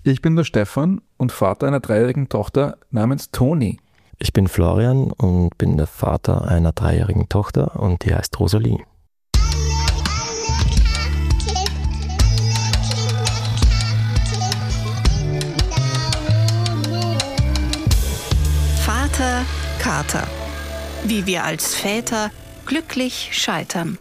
Ich bin der Stefan und Vater einer 3-jährigen Tochter namens Toni. Ich bin Florian und bin der Vater einer 3-jährigen Tochter und die heißt Rosalie. Vater Kater. Wie wir als Väter glücklich scheitern.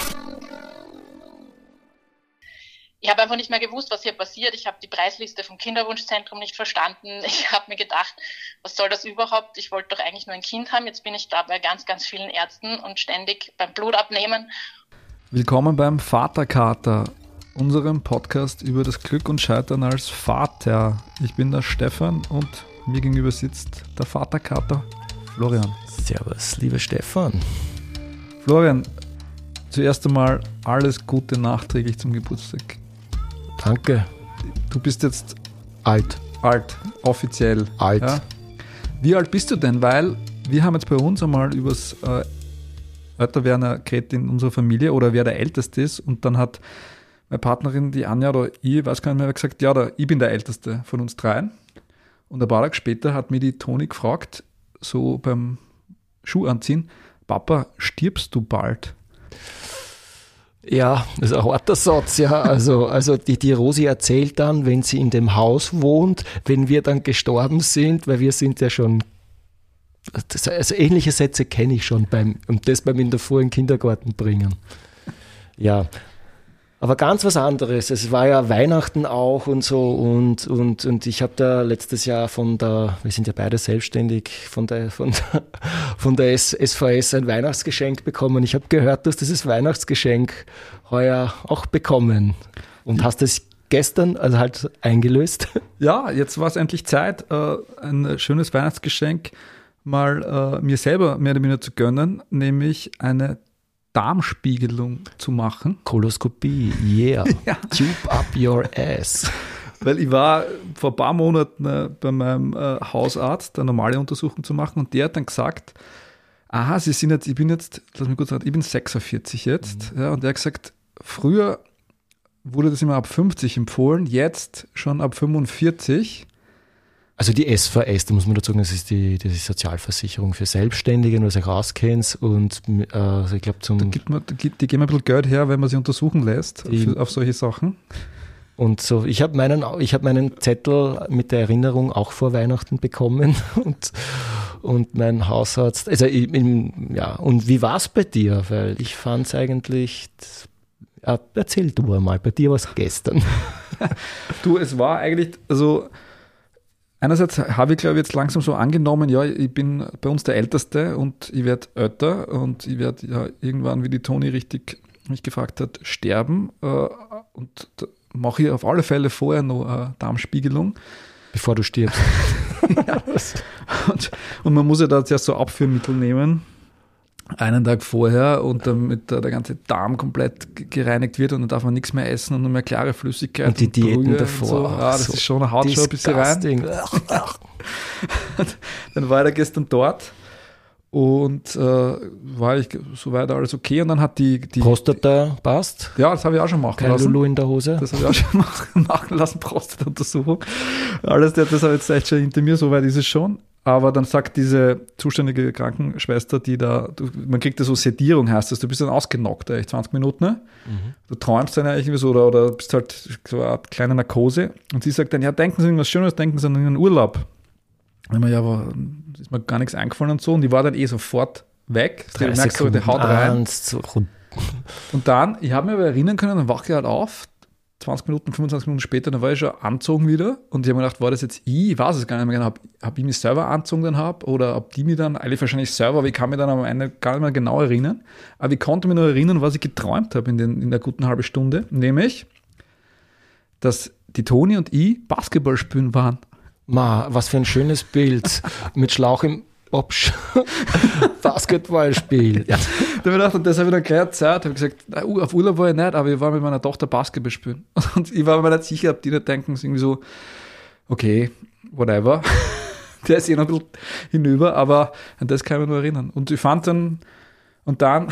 Ich habe einfach nicht mehr gewusst, was hier passiert. Ich habe die Preisliste vom Kinderwunschzentrum nicht verstanden. Ich habe mir gedacht, was soll das überhaupt? Ich wollte doch eigentlich nur ein Kind haben. Jetzt bin ich da bei ganz, ganz vielen Ärzten und ständig beim Blutabnehmen. Willkommen beim Vaterkater, unserem Podcast über das Glück und Scheitern als Vater. Ich bin der Stefan und mir gegenüber sitzt der Vaterkater Florian. Servus, lieber Stefan. Florian, zuerst einmal alles Gute nachträglich zum Geburtstag. Danke. Du bist jetzt Alt, offiziell. Alt. Ja? Wie alt bist du denn? Weil wir haben jetzt bei uns einmal übers Älterwerden geredet in unserer Familie oder wer der Älteste ist, und dann hat meine Partnerin, die Anja oder ich, weiß gar nicht mehr, gesagt, ja, ich bin der Älteste von uns dreien. Und ein paar Tage später hat mir die Toni gefragt, so beim Schuhanziehen, Papa, stirbst du bald? Ja, das ist ein harter Satz, ja. Also die Rosi erzählt dann, wenn sie in dem Haus wohnt, wenn wir dann gestorben sind, weil wir sind ja schon, also ähnliche Sätze kenne ich schon beim in der Früh in den Kindergarten bringen. Ja, aber ganz was anderes. Es war ja Weihnachten auch und so und ich habe da letztes Jahr wir sind ja beide selbstständig, von der SVS ein Weihnachtsgeschenk bekommen. Ich habe gehört, dass dieses Weihnachtsgeschenk heuer auch bekommen und hast es gestern also halt eingelöst. Ja, jetzt war es endlich Zeit, ein schönes Weihnachtsgeschenk mal mir selber mehr oder weniger zu gönnen, nämlich eine Darmspiegelung zu machen. Koloskopie, yeah. Ja. Tube up your ass. Weil ich war vor ein paar Monaten bei meinem Hausarzt, eine normale Untersuchung zu machen, und der hat dann gesagt, aha, ich bin 46 jetzt. Ja, und der hat gesagt, früher wurde das immer ab 50 empfohlen, jetzt schon ab 45. Also die SVS, da muss man dazu sagen, das ist die Sozialversicherung für Selbstständige, nur dass ich rauskennt, und also ich glaube die geben ein bisschen Geld her, wenn man sie untersuchen lässt auf solche Sachen. Und so, ich habe meinen Zettel mit der Erinnerung auch vor Weihnachten bekommen und mein Hausarzt, und wie war es bei dir? Weil ich fand es eigentlich, erzähl du einmal, bei dir war es gestern. Du, es war eigentlich, also einerseits habe ich, glaube ich, jetzt langsam so angenommen, ja, ich bin bei uns der Älteste und ich werde älter und ich werde ja irgendwann, wie die Toni richtig mich gefragt hat, sterben, und da mache ich auf alle Fälle vorher noch eine Darmspiegelung. Bevor du stirbst. Ja, und man muss ja da zuerst so Abführmittel nehmen, einen Tag vorher, und damit der ganze Darm komplett gereinigt wird, und dann darf man nichts mehr essen und nur mehr klare Flüssigkeit. Und die Diäten Brühe davor. So. Das ist schon eine Haut schon ein bisschen rein. Dann war er gestern dort und war ich soweit alles okay, und dann hat die Prostata passt? Ja, das habe ich auch schon machen Kein lassen. Lulu in der Hose? Das habe ich auch schon machen lassen, Prostata-Untersuchung. Alles, das habe ich jetzt echt schon hinter mir, soweit ist es schon. Aber dann sagt diese zuständige Krankenschwester, man kriegt ja so Sedierung, heißt das, du bist dann ausgenockt, echt 20 Minuten, ne? Mhm. Du träumst dann irgendwie so oder bist halt so eine Art kleine Narkose, und sie sagt dann, ja, denken Sie irgendwas Schönes, denken Sie an einen Urlaub. Und ich aber ist mir gar nichts eingefallen und so, und die war dann sofort weg. Du merkst so, die Haut rein. Und dann, ich habe mir aber erinnern können, dann wache ich halt auf, 20 Minuten, 25 Minuten später, dann war ich schon angezogen wieder, und ich habe mir gedacht, war das jetzt ich weiß es gar nicht mehr genau, ob ich mich selber angezogen dann oder ob die mich dann, eigentlich wahrscheinlich selber, aber ich kann mich dann am Ende gar nicht mehr genau erinnern, aber ich konnte mich noch erinnern, was ich geträumt habe in der guten halben Stunde, nämlich, dass die Toni und ich Basketball spielen waren. Was für ein schönes Bild, mit Schlauch im Basketballspiel. Ja. Da habe ich gedacht, und das habe ich dann gleich erzählt, habe gesagt, auf Urlaub war ich nicht, aber ich war mit meiner Tochter Basketball spielen. Und ich war mir nicht sicher, ob die nicht denken, irgendwie so, okay, whatever. Der ist noch ein bisschen hinüber, aber an das kann ich mich nur erinnern. Und ich fand dann, und dann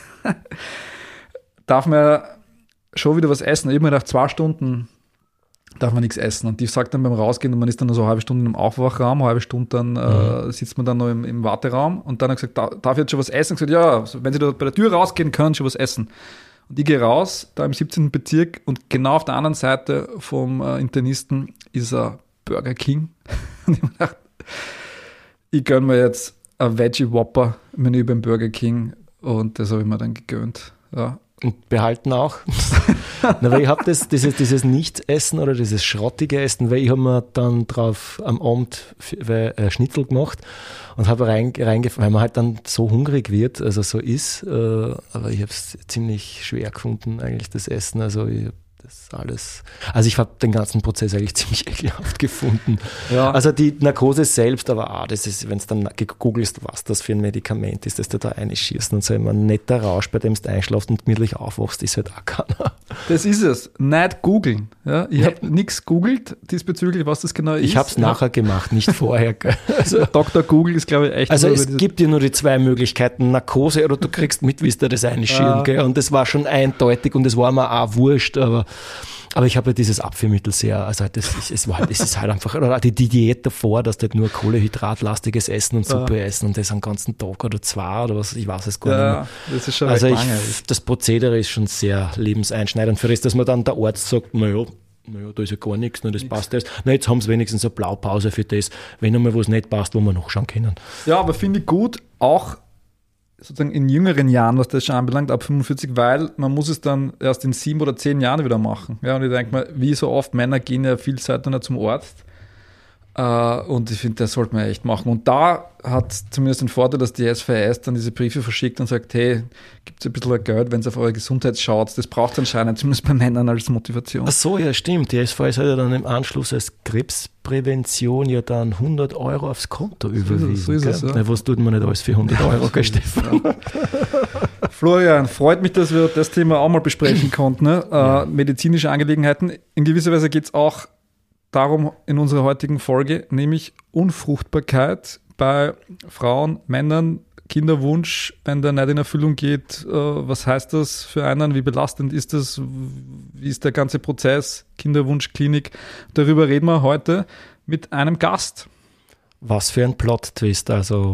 darf man schon wieder was essen. Ich habe mir gedacht, 2 Stunden darf man nichts essen. Und die sagt dann beim Rausgehen, und man ist dann so eine halbe Stunde im Aufwachraum, eine halbe Stunde dann sitzt man dann noch im Warteraum und dann hat er gesagt, darf ich jetzt schon was essen? Und gesagt, ja, wenn Sie da bei der Tür rausgehen, können Sie schon was essen. Und ich gehe raus, da im 17. Bezirk und genau auf der anderen Seite vom Internisten ist ein Burger King. Und ich habe gedacht, ich gönne mir jetzt ein Veggie Whopper Menü beim Burger King und das habe ich mir dann gegönnt. Ja. Und behalten auch. Na, weil ich habe dieses Nichtessen oder dieses schrottige Essen, weil ich habe mir dann drauf am Abend Schnitzel gemacht und habe reingefallen, weil man halt dann so hungrig wird, also so ist. Aber ich habe es ziemlich schwer gefunden, eigentlich das Essen. Also ich habe das alles. Also ich habe den ganzen Prozess eigentlich ziemlich ekelhaft gefunden. Ja. Also die Narkose selbst, aber das ist, wenn du dann googelst, was das für ein Medikament ist, das du da einschießt und so immer ein netter Rausch, bei dem du einschläfst und gemütlich aufwachst, ist halt auch keiner. Das ist es. Nicht googeln. Ja, ich habe nichts googelt diesbezüglich, was das genau ist. Ich habe es nachher gemacht, nicht vorher. Also, Dr. Google ist, glaube ich, echt. Also es gibt dir nur die zwei Möglichkeiten, Narkose oder du kriegst mit, wie du das einschieben. Gell? Und das war schon eindeutig und das war mir auch wurscht, aber ich habe ja dieses Abführmittel sehr, also es ist halt einfach, oder die Diät davor, dass du halt nur kohlenhydratlastiges Essen und Suppe essen und das einen ganzen Tag oder zwei oder was, ich weiß es gar nicht mehr. Das ist schon also recht lange. Das Prozedere ist schon sehr lebenseinschneidend. Für das, dass man dann der Arzt sagt, naja, da ist ja gar nichts, das passt jetzt. Na, jetzt haben sie wenigstens eine Blaupause für das, wenn einmal was nicht passt, wo wir nachschauen können. Ja, aber finde ich gut, auch sozusagen in jüngeren Jahren, was das schon anbelangt, ab 45, weil man muss es dann erst in 7 oder 10 Jahren wieder machen. Ja, und ich denke mal, wie so oft, Männer gehen ja viel Zeit dann zum Arzt. Und ich finde, das sollte man echt machen. Und da hat zumindest den Vorteil, dass die SVS dann diese Briefe verschickt und sagt, hey, gibt es ein bisschen Geld, wenn es auf eure Gesundheit schaut. Das braucht es anscheinend, zumindest bei Männern als Motivation. Ach so, ja stimmt. Die SVS hat ja dann im Anschluss als Krebsprävention ja dann 100 Euro aufs Konto überwiesen. So ist es, ja. Na, was tut man nicht alles für 100 Euro, gell, Stefan? Ja. Florian, freut mich, dass wir das Thema auch mal besprechen konnten. Ne? Medizinische Angelegenheiten. In gewisser Weise geht es auch darum in unserer heutigen Folge, nämlich Unfruchtbarkeit bei Frauen, Männern, Kinderwunsch, wenn der nicht in Erfüllung geht. Was heißt das für einen? Wie belastend ist das? Wie ist der ganze Prozess? Kinderwunschklinik. Darüber reden wir heute mit einem Gast. Was für ein Plot-Twist. Also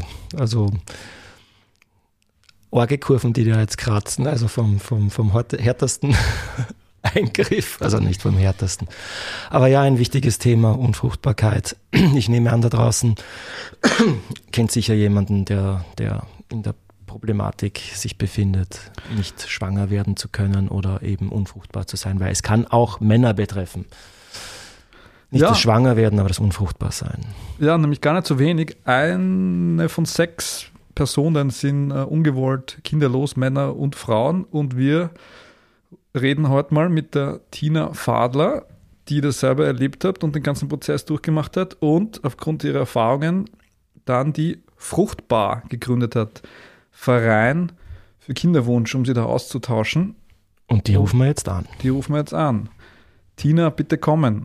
Orgelkurven, die dir jetzt kratzen, also vom härtesten Eingriff, also nicht vom härtesten. Aber ja, ein wichtiges Thema, Unfruchtbarkeit. Ich nehme an, da draußen kennt sicher jemanden, der in der Problematik sich befindet, nicht schwanger werden zu können oder eben unfruchtbar zu sein, weil es kann auch Männer betreffen. Nicht das Schwangerwerden, aber das Unfruchtbarsein. Ja, nämlich gar nicht so wenig. Eine von 6 Personen sind ungewollt kinderlos, Männer und Frauen, und wir reden heute mal mit der Tina Fadler, die das selber erlebt hat und den ganzen Prozess durchgemacht hat und aufgrund ihrer Erfahrungen dann die Fruchtbar gegründet hat. Verein für Kinderwunsch, um sie da auszutauschen. Und die rufen wir jetzt an. Tina, bitte kommen.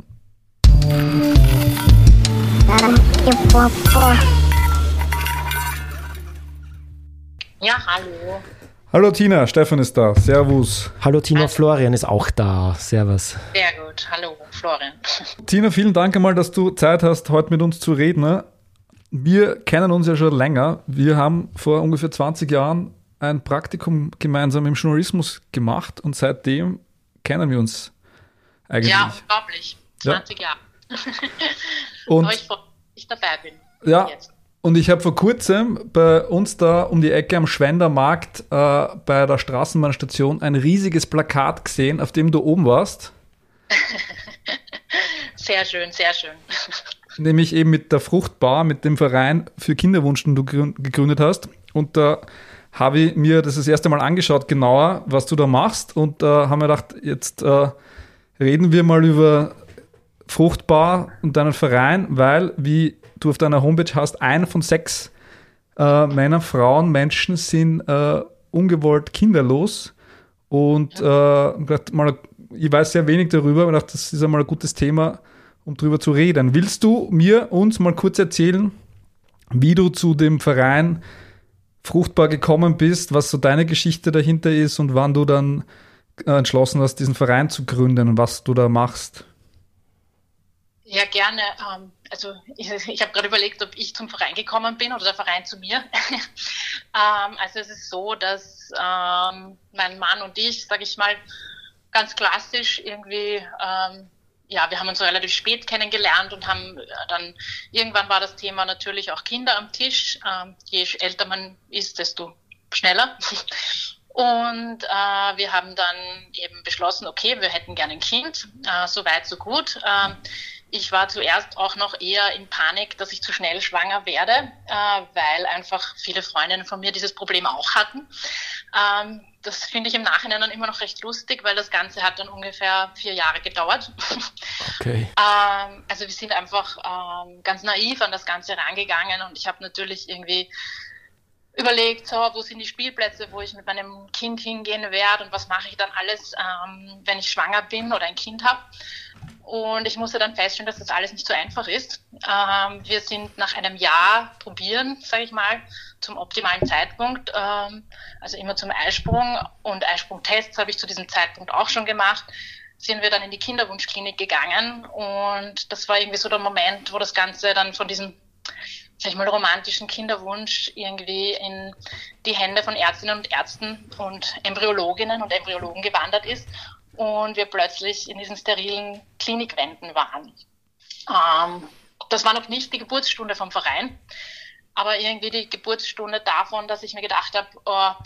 Ja, hallo. Hallo Tina, Stefan ist da. Servus. Hallo Tina, Florian ist auch da. Servus. Sehr gut. Hallo Florian. Tina, vielen Dank einmal, dass du Zeit hast, heute mit uns zu reden. Wir kennen uns ja schon länger. Wir haben vor ungefähr 20 Jahren ein Praktikum gemeinsam im Journalismus gemacht und seitdem kennen wir uns eigentlich. Ja, unglaublich. 20 Jahre. Und ich freue mich, dass ich dabei bin. Ja. Jetzt. Und ich habe vor kurzem bei uns da um die Ecke am Schwendermarkt bei der Straßenbahnstation ein riesiges Plakat gesehen, auf dem du oben warst. Sehr schön, sehr schön. Nämlich eben mit der Fruchtbar, mit dem Verein für Kinderwunsch, den du gegründet hast. Und da habe ich mir das erste Mal angeschaut, genauer, was du da machst. Und da haben wir gedacht, jetzt reden wir mal über Fruchtbar und deinen Verein, weil, wie du auf deiner Homepage hast, 1 von 6 Männer, Frauen, Menschen sind ungewollt kinderlos. Und ich weiß sehr wenig darüber, aber ich dachte, das ist einmal ein gutes Thema, um darüber zu reden. Willst du uns mal kurz erzählen, wie du zu dem Verein Fruchtbar gekommen bist, was so deine Geschichte dahinter ist und wann du dann entschlossen hast, diesen Verein zu gründen und was du da machst? Ja, gerne. Also ich habe gerade überlegt, ob ich zum Verein gekommen bin oder der Verein zu mir. Also es ist so, dass mein Mann und ich, sage ich mal, ganz klassisch irgendwie, ja, wir haben uns relativ spät kennengelernt und haben dann, irgendwann war das Thema natürlich auch Kinder am Tisch. Je älter man ist, desto schneller. Und wir haben dann eben beschlossen, okay, wir hätten gerne ein Kind, so weit, so gut. Ich war zuerst auch noch eher in Panik, dass ich zu schnell schwanger werde, weil einfach viele Freundinnen von mir dieses Problem auch hatten. Das finde ich im Nachhinein dann immer noch recht lustig, weil das Ganze hat dann ungefähr 4 Jahre gedauert. Okay. Also wir sind einfach ganz naiv an das Ganze rangegangen und ich habe natürlich irgendwie überlegt, so, wo sind die Spielplätze, wo ich mit meinem Kind hingehen werde und was mache ich dann alles, wenn ich schwanger bin oder ein Kind habe. Und ich musste dann feststellen, dass das alles nicht so einfach ist. Wir sind nach einem Jahr probieren, sage ich mal, zum optimalen Zeitpunkt, also immer zum Eisprung und Eisprungtests habe ich zu diesem Zeitpunkt auch schon gemacht, sind wir dann in die Kinderwunschklinik gegangen und das war irgendwie so der Moment, wo das Ganze dann von diesem, sag ich mal, romantischen Kinderwunsch irgendwie in die Hände von Ärztinnen und Ärzten und Embryologinnen und Embryologen gewandert ist und wir plötzlich in diesen sterilen Klinikwänden waren. Das war noch nicht die Geburtsstunde vom Verein, aber irgendwie die Geburtsstunde davon, dass ich mir gedacht habe,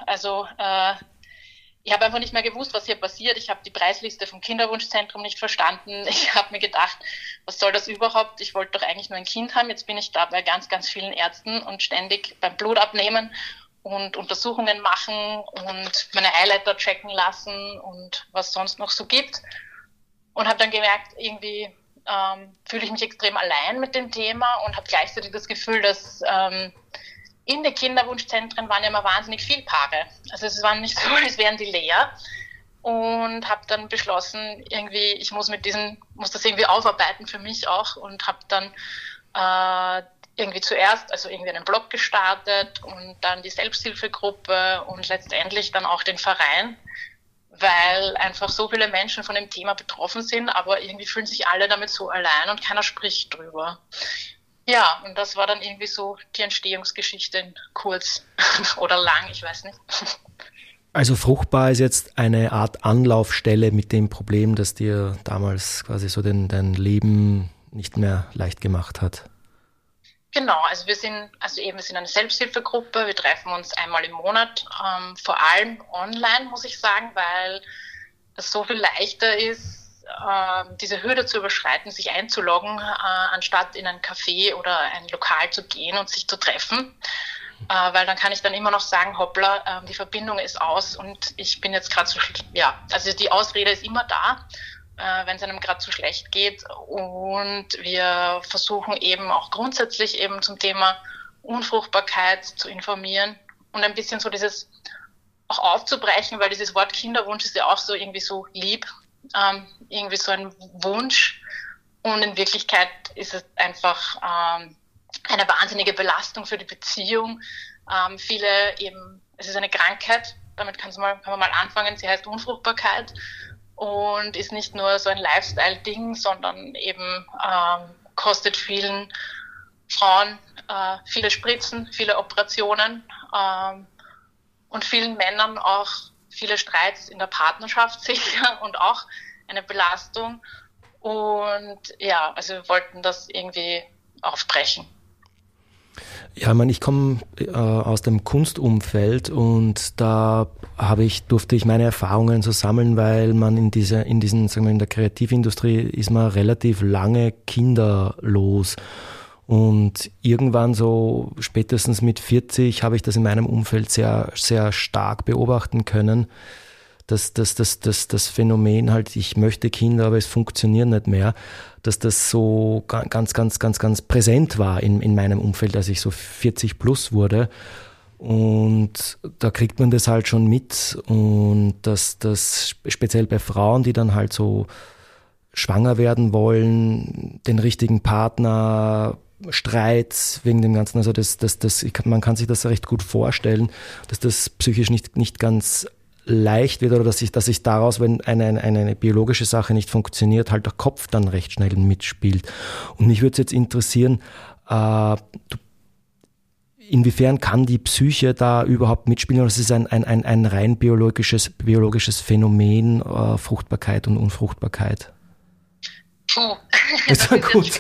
ich habe einfach nicht mehr gewusst, was hier passiert. Ich habe die Preisliste vom Kinderwunschzentrum nicht verstanden. Ich habe mir gedacht, was soll das überhaupt? Ich wollte doch eigentlich nur ein Kind haben. Jetzt bin ich da bei ganz, ganz vielen Ärzten und ständig beim Blut abnehmen und Untersuchungen machen und meine Eileiter checken lassen und was sonst noch so gibt. Und habe dann gemerkt, irgendwie fühle ich mich extrem allein mit dem Thema und habe gleichzeitig das Gefühl, dass in den Kinderwunschzentren waren ja immer wahnsinnig viele Paare. Also es war nicht so, als wären die leer. Und habe dann beschlossen, irgendwie, ich muss das irgendwie aufarbeiten für mich auch und habe dann irgendwie zuerst, also irgendwie einen Blog gestartet und dann die Selbsthilfegruppe und letztendlich dann auch den Verein, weil einfach so viele Menschen von dem Thema betroffen sind, aber irgendwie fühlen sich alle damit so allein und keiner spricht drüber. Ja, und das war dann irgendwie so die Entstehungsgeschichte in kurz oder lang, ich weiß nicht. Also fruchtbar ist jetzt eine Art Anlaufstelle mit dem Problem, das dir damals quasi so dein Leben nicht mehr leicht gemacht hat. Genau, also wir sind eine Selbsthilfegruppe, wir treffen uns einmal im Monat, vor allem online, muss ich sagen, weil es so viel leichter ist, diese Hürde zu überschreiten, sich einzuloggen, anstatt in ein Café oder ein Lokal zu gehen und sich zu treffen. Weil dann kann ich dann immer noch sagen, hoppla, die Verbindung ist aus und ich bin jetzt gerade also die Ausrede ist immer da, wenn es einem gerade zu schlecht geht. Und wir versuchen eben auch grundsätzlich eben zum Thema Unfruchtbarkeit zu informieren und ein bisschen so dieses auch aufzubrechen, weil dieses Wort Kinderwunsch ist ja auch so irgendwie so lieb, irgendwie so ein Wunsch. Und in Wirklichkeit ist es einfach eine wahnsinnige Belastung für die Beziehung. Es ist eine Krankheit, damit kann man mal anfangen, sie heißt Unfruchtbarkeit und ist nicht nur so ein Lifestyle-Ding, sondern eben kostet vielen Frauen viele Spritzen, viele Operationen und vielen Männern auch viele Streits in der Partnerschaft sicher und auch eine Belastung. Und ja, also wir wollten das irgendwie aufbrechen. Ja, ich komme aus dem Kunstumfeld und da durfte ich meine Erfahrungen so sammeln, weil man in der Kreativindustrie ist man relativ lange kinderlos. Und irgendwann so spätestens mit 40 habe ich das in meinem Umfeld sehr, sehr stark beobachten können, dass das Phänomen halt, ich möchte Kinder, aber es funktioniert nicht mehr, dass das so ganz, ganz, ganz, ganz präsent war in meinem Umfeld, als ich so 40 plus wurde. Und da kriegt man das halt schon mit und dass das speziell bei Frauen, die dann halt so schwanger werden wollen, den richtigen Partner, Streit wegen dem Ganzen, also man kann sich das recht gut vorstellen, dass das psychisch nicht ganz leicht wird oder dass sich daraus, wenn eine biologische Sache nicht funktioniert, halt der Kopf dann recht schnell mitspielt. Und mich würde jetzt interessieren, inwiefern kann die Psyche da überhaupt mitspielen oder ist es ein rein biologisches Phänomen, Fruchtbarkeit und Unfruchtbarkeit? Puh, das war gut.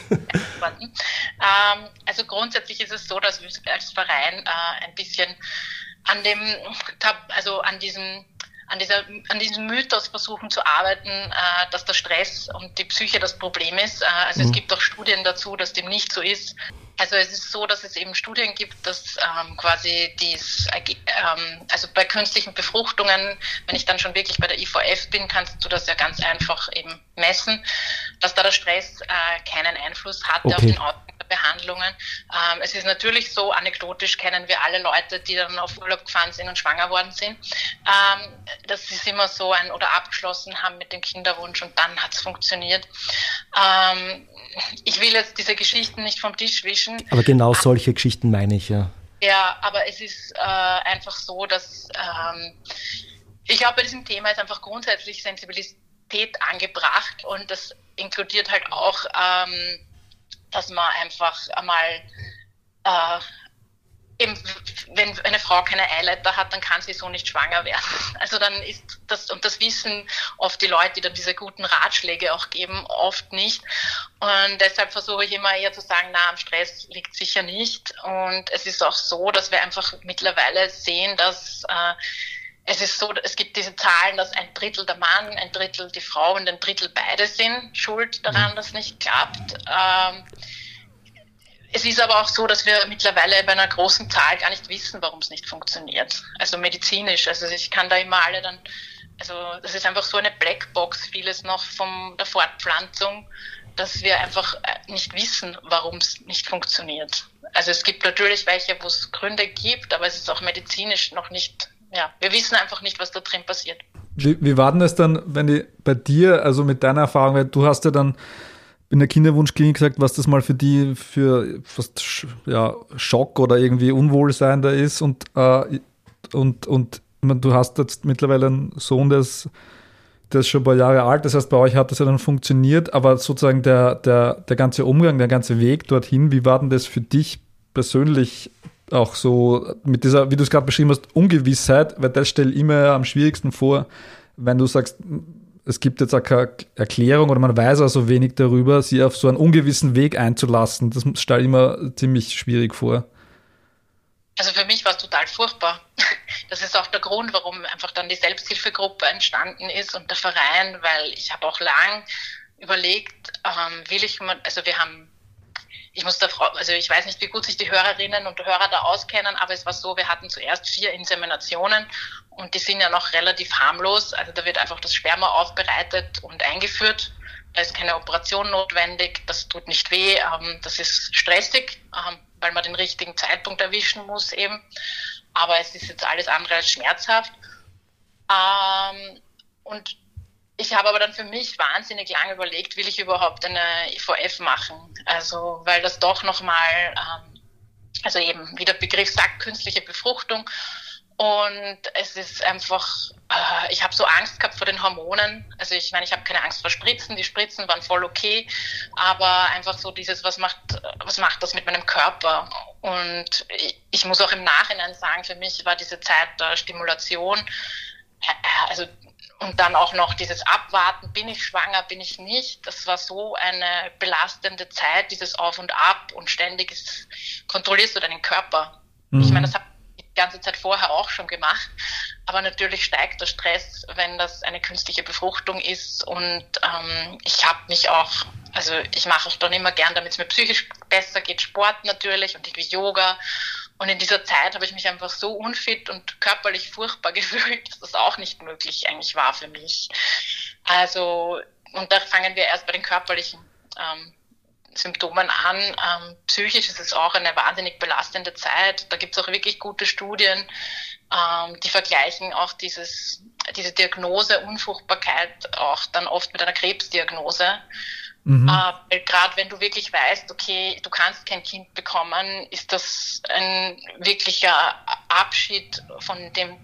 Also grundsätzlich ist es so, dass wir als Verein ein bisschen an diesem Mythos versuchen zu arbeiten, dass der Stress und die Psyche das Problem ist. Also es gibt auch Studien dazu, dass dem nicht so ist. Also es ist so, dass es eben Studien gibt, dass quasi also bei künstlichen Befruchtungen, wenn ich dann schon wirklich bei der IVF bin, kannst du das ja ganz einfach eben messen, dass da der Stress keinen Einfluss hatte auf den Ausgang der Behandlungen. Es ist natürlich so, anekdotisch kennen wir alle Leute, die dann auf Urlaub gefahren sind und schwanger worden sind. Das ist immer so oder abgeschlossen haben mit dem Kinderwunsch und dann hat es funktioniert. Ich will jetzt diese Geschichten nicht vom Tisch wischen. Aber genau solche Geschichten meine ich, ja. Ja, aber es ist einfach so, dass ich glaube, bei diesem Thema ist einfach grundsätzlich Sensibilität angebracht und das inkludiert halt auch, dass man einfach einmal eben, wenn eine Frau keine Eileiter hat, dann kann sie so nicht schwanger werden. Also dann ist das, und das wissen oft die Leute, die dann diese guten Ratschläge auch geben, oft nicht. Und deshalb versuche ich immer eher zu sagen, am Stress liegt sicher nicht. Und es ist auch so, dass wir einfach mittlerweile sehen, dass es ist so, es gibt diese Zahlen, dass 1/3 der Mann, 1/3 die Frau und 1/3 beide sind schuld daran, dass es nicht klappt. Es ist aber auch so, dass wir mittlerweile bei einer großen Zahl gar nicht wissen, warum es nicht funktioniert. Also medizinisch. Also ich kann da immer also das ist einfach so eine Blackbox, vieles noch von der Fortpflanzung, dass wir einfach nicht wissen, warum es nicht funktioniert. Also es gibt natürlich welche, wo es Gründe gibt, aber es ist auch medizinisch noch nicht, wir wissen einfach nicht, was da drin passiert. Wie war denn das dann, wenn die bei dir, also mit deiner Erfahrung, weil du hast ja dann in der Kinderwunschklinik gesagt, was das mal für die für fast Schock oder irgendwie Unwohlsein da ist und du hast jetzt mittlerweile einen Sohn, der ist schon ein paar Jahre alt, das heißt, bei euch hat das ja dann funktioniert, aber sozusagen der ganze Umgang, der ganze Weg dorthin, wie war denn das für dich persönlich auch so mit dieser, wie du es gerade beschrieben hast, Ungewissheit, weil das stelle ich mir am schwierigsten vor, wenn du sagst, es gibt jetzt auch keine Erklärung oder man weiß auch so wenig darüber, sie auf so einen ungewissen Weg einzulassen. Das stelle ich mir ziemlich schwierig vor. Also für mich war es total furchtbar. Das ist auch der Grund, warum einfach dann die Selbsthilfegruppe entstanden ist und der Verein, weil ich habe auch lang überlegt, ich weiß nicht, wie gut sich die Hörerinnen und Hörer da auskennen, aber es war so, wir hatten zuerst 4 Inseminationen und die sind ja noch relativ harmlos. Also da wird einfach das Sperma aufbereitet und eingeführt. Da ist keine Operation notwendig, das tut nicht weh, das ist stressig, weil man den richtigen Zeitpunkt erwischen muss eben. Aber es ist jetzt alles andere als schmerzhaft. Und ich habe aber dann für mich wahnsinnig lange überlegt, will ich überhaupt eine IVF machen? Also, weil das doch nochmal, also eben, wie der Begriff sagt, künstliche Befruchtung. Und es ist einfach, ich habe so Angst gehabt vor den Hormonen. Also ich meine, ich habe keine Angst vor Spritzen. Die Spritzen waren voll okay. Aber einfach so dieses, was macht das mit meinem Körper? Und ich muss auch im Nachhinein sagen, für mich war diese Zeit der Stimulation, und dann auch noch dieses Abwarten, bin ich schwanger, bin ich nicht. Das war so eine belastende Zeit, dieses Auf und Ab und ständiges kontrollierst du deinen Körper. Ich meine, das habe ich die ganze Zeit vorher auch schon gemacht, aber natürlich steigt der Stress, wenn das eine künstliche Befruchtung ist und ich mache auch dann immer gern, damit es mir psychisch besser geht, Sport natürlich und irgendwie Yoga. Und in dieser Zeit habe ich mich einfach so unfit und körperlich furchtbar gefühlt, dass das auch nicht möglich eigentlich war für mich. Also, und da fangen wir erst bei den körperlichen Symptomen an. Psychisch ist es auch eine wahnsinnig belastende Zeit. Da gibt es auch wirklich gute Studien, die vergleichen auch diese Diagnose Unfruchtbarkeit auch dann oft mit einer Krebsdiagnose. Gerade wenn du wirklich weißt, okay, du kannst kein Kind bekommen, ist das ein wirklicher Abschied von dem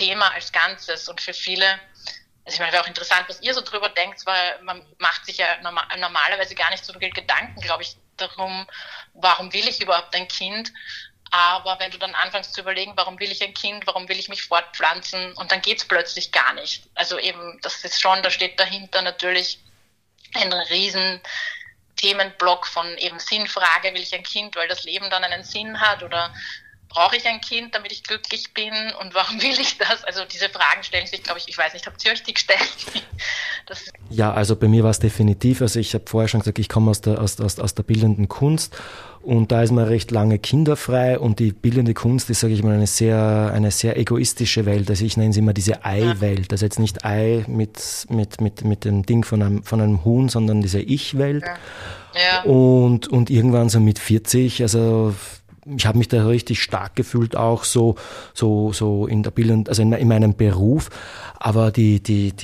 Thema als Ganzes und für viele, also ich meine, wäre auch interessant, was ihr so drüber denkt, weil man macht sich ja normalerweise gar nicht so viel Gedanken, glaube ich, darum, warum will ich überhaupt ein Kind? Aber wenn du dann anfängst zu überlegen, warum will ich ein Kind, warum will ich mich fortpflanzen, und dann geht's plötzlich gar nicht. Also eben, das ist schon, da steht dahinter natürlich ein riesen Themenblock von eben Sinnfrage, will ich ein Kind, weil das Leben dann einen Sinn hat, oder brauche ich ein Kind, damit ich glücklich bin, und warum will ich das? Also diese Fragen stellen sich, glaube ich weiß nicht, habt ihr euch die gestellt? Ja, also bei mir war es definitiv, also ich habe vorher schon gesagt, ich komme aus der bildenden Kunst, und da ist man recht lange kinderfrei, und die bildende Kunst ist, sage ich mal, eine sehr egoistische Welt. Also ich nenne sie immer diese Ei-Welt. Also jetzt nicht Ei mit dem Ding von einem Huhn, sondern diese Ich-Welt. Ja. Und irgendwann so mit 40, also ich habe mich da richtig stark gefühlt, auch so in der Bildung, also in meinem Beruf. Aber die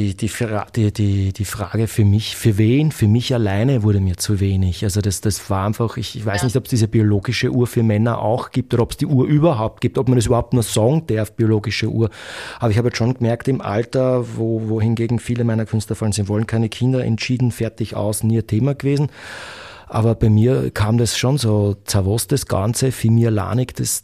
Frage für mich, für wen? Für mich alleine wurde mir zu wenig. Also das war einfach, ich weiß nicht, ob es diese biologische Uhr für Männer auch gibt oder ob es die Uhr überhaupt gibt, ob man das überhaupt nur sagen darf, biologische Uhr. Aber ich habe jetzt schon gemerkt im Alter, wo hingegen viele meiner Künstler fallen, sie wollen keine Kinder, entschieden, fertig, aus, nie ein Thema gewesen. Aber bei mir kam das schon so, was das Ganze, für mich alleinig, das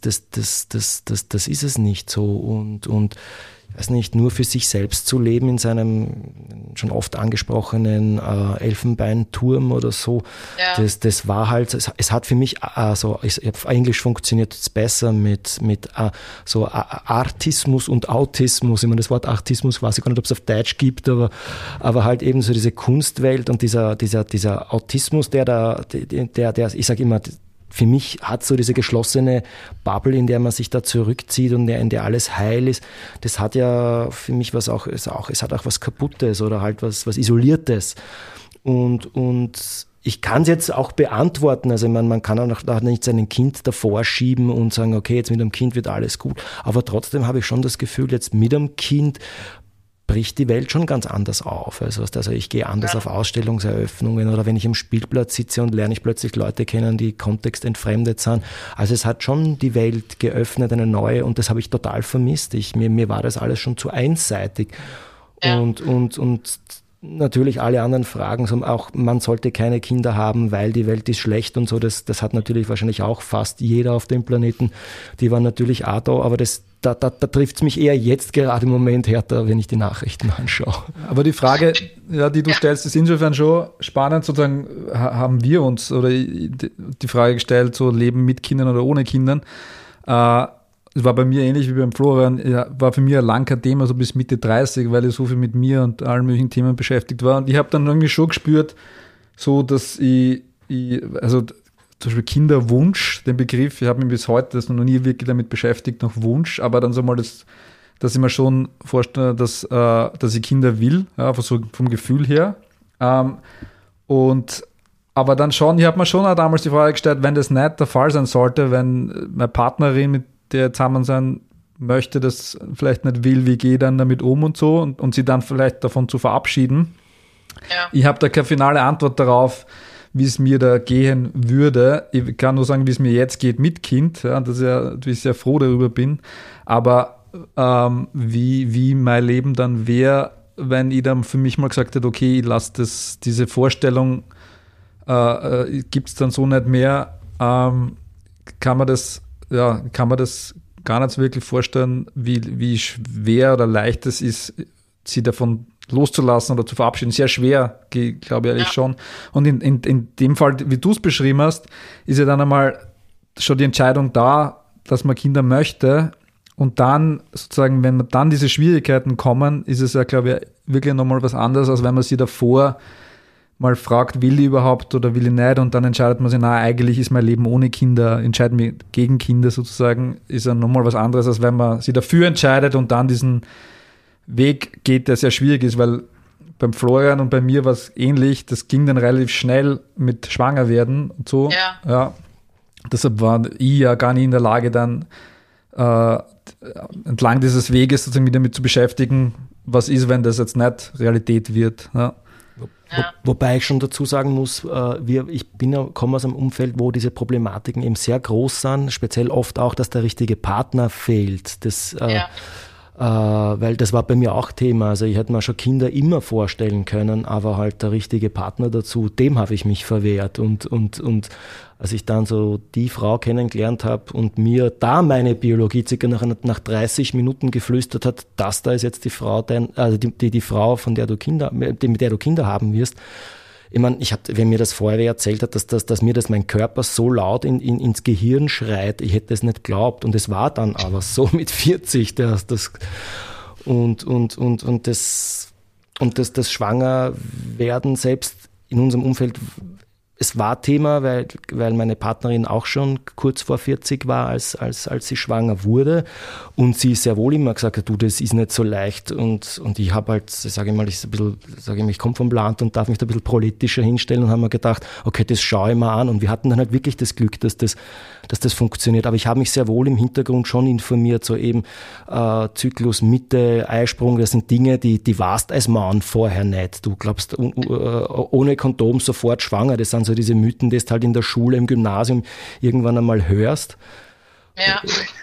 ist es nicht so. Und ich weiß nicht, nur für sich selbst zu leben in seinem schon oft angesprochenen Elfenbeinturm oder so, das war halt, es hat für mich, auf Englisch funktioniert es besser mit so Artismus und Autismus. Ich meine, das Wort Artismus weiß ich gar nicht, ob es auf Deutsch gibt, aber halt eben so diese Kunstwelt und dieser Autismus, der ich sage immer, für mich hat so diese geschlossene Bubble, in der man sich da zurückzieht und in der alles heil ist, das hat ja für mich es hat auch was Kaputtes oder halt was Isoliertes. Und ich kann es jetzt auch beantworten, also man kann auch nicht sein Kind davor schieben und sagen, okay, jetzt mit dem Kind wird alles gut, aber trotzdem habe ich schon das Gefühl, jetzt mit dem Kind bricht die Welt schon ganz anders auf. Also ich gehe anders auf Ausstellungseröffnungen, oder wenn ich am Spielplatz sitze und lerne ich plötzlich Leute kennen, die kontextentfremdet sind. Also es hat schon die Welt geöffnet, eine neue, und das habe ich total vermisst. Mir war das alles schon zu einseitig. Ja. Und natürlich alle anderen Fragen, so auch man sollte keine Kinder haben, weil die Welt ist schlecht und so, das hat natürlich wahrscheinlich auch fast jeder auf dem Planeten. Die waren natürlich auch da, aber da trifft es mich eher jetzt gerade im Moment härter, wenn ich die Nachrichten anschaue. Aber die Frage, die du stellst, ist insofern schon spannend, sozusagen haben wir uns oder die Frage gestellt, so Leben mit Kindern oder ohne Kindern. Es war bei mir ähnlich wie beim Florian, war für mich ein langer Thema, so bis Mitte 30, weil ich so viel mit mir und allen möglichen Themen beschäftigt war. Und ich habe dann irgendwie schon gespürt, so dass also zum Beispiel Kinderwunsch, den Begriff, ich habe mich bis heute noch nie wirklich damit beschäftigt, noch Wunsch, aber dann so mal dass ich mir schon vorstelle, dass ich Kinder will, so vom Gefühl her. Aber dann schon, ich habe mir schon auch damals die Frage gestellt, wenn das nicht der Fall sein sollte, wenn meine Partnerin, mit der zusammen sein möchte, das vielleicht nicht will, wie gehe ich dann damit um und so, und sie dann vielleicht davon zu verabschieden. Ja. Ich habe da keine finale Antwort darauf, wie es mir da gehen würde. Ich kann nur sagen, wie es mir jetzt geht mit Kind, dass ich sehr froh darüber bin. Aber wie mein Leben dann wäre, wenn ich dann für mich mal gesagt hätte, okay, ich lasse diese Vorstellung, gibt es dann so nicht mehr, kann man das gar nicht so wirklich vorstellen, wie schwer oder leicht es ist, sie davon loszulassen oder zu verabschieden. Sehr schwer, glaube ich ehrlich schon. Und in dem Fall, wie du es beschrieben hast, ist ja dann einmal schon die Entscheidung da, dass man Kinder möchte. Und dann sozusagen, wenn dann diese Schwierigkeiten kommen, ist es ja, glaube ich, wirklich nochmal was anderes, als wenn man sie davor mal fragt, will ich überhaupt oder will ich nicht, und dann entscheidet man sich, eigentlich ist mein Leben ohne Kinder, entscheidet mich gegen Kinder sozusagen, ist ja nochmal was anderes, als wenn man sich dafür entscheidet und dann diesen Weg geht, der sehr schwierig ist, weil beim Florian und bei mir war es ähnlich, das ging dann relativ schnell mit Schwangerwerden und so. Ja. Deshalb war ich ja gar nicht in der Lage, dann entlang dieses Weges sozusagen wieder damit zu beschäftigen, was ist, wenn das jetzt nicht Realität wird. Ja. Wobei ich schon dazu sagen muss, ich komme aus einem Umfeld, wo diese Problematiken eben sehr groß sind, speziell oft auch, dass der richtige Partner fehlt. weil das war bei mir auch Thema. Also ich hätte mir schon Kinder immer vorstellen können, aber halt der richtige Partner dazu, dem habe ich mich verwehrt. Und als ich dann so die Frau kennengelernt habe und mir da meine Biologie circa nach 30 Minuten geflüstert hat, das da ist jetzt die Frau, die Frau, mit der du Kinder haben wirst. Ich meine, wenn mir das vorher erzählt hat, dass mir das mein Körper so laut ins Gehirn schreit, ich hätte es nicht geglaubt. Und es war dann aber so mit 40, das Schwangerwerden selbst in unserem Umfeld, es war Thema, weil meine Partnerin auch schon kurz vor 40 war, als sie schwanger wurde, und sie sehr wohl immer gesagt hat, du, das ist nicht so leicht, und ich habe halt, ich komme vom Land und darf mich da ein bisschen politischer hinstellen, und haben mir gedacht, okay, das schaue ich mal an, und wir hatten dann halt wirklich das Glück, dass das funktioniert, aber ich habe mich sehr wohl im Hintergrund schon informiert, so eben Zyklus, Mitte, Eisprung, das sind Dinge, die warst als Mann vorher nicht. Du glaubst, ohne Kondom sofort schwanger, das sind so diese Mythen, die du halt in der Schule, im Gymnasium irgendwann einmal hörst. Ja.